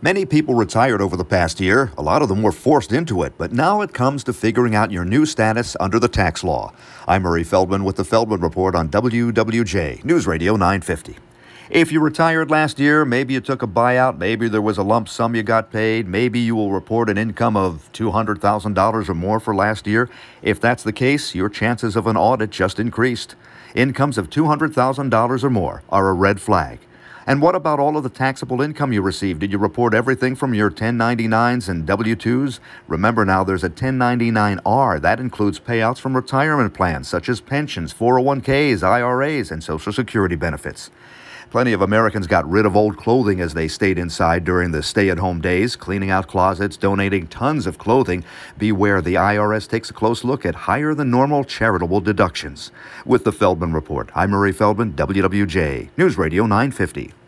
Many people retired over the past year. A lot of them were forced into it, but now it comes to figuring out your new status under the tax law. I'm Murray Feldman with the Feldman Report on WWJ, News Radio 950. If you retired last year, maybe you took a buyout, maybe there was a lump sum you got paid, maybe you will report an income of $200,000 or more for last year. If that's the case, your chances of an audit just increased. Incomes of $200,000 or more are a red flag. And what about all of the taxable income you received? Did you report everything from your 1099s and W-2s? Remember now, there's a 1099-R. That includes payouts from retirement plans, such as pensions, 401ks, IRAs, and Social Security benefits. Plenty of Americans got rid of old clothing as they stayed inside during the stay-at-home days, cleaning out closets, donating tons of clothing. Beware, the IRS takes a close look at higher-than-normal charitable deductions. With the Feldman Report, I'm Murray Feldman, WWJ, News Radio 950.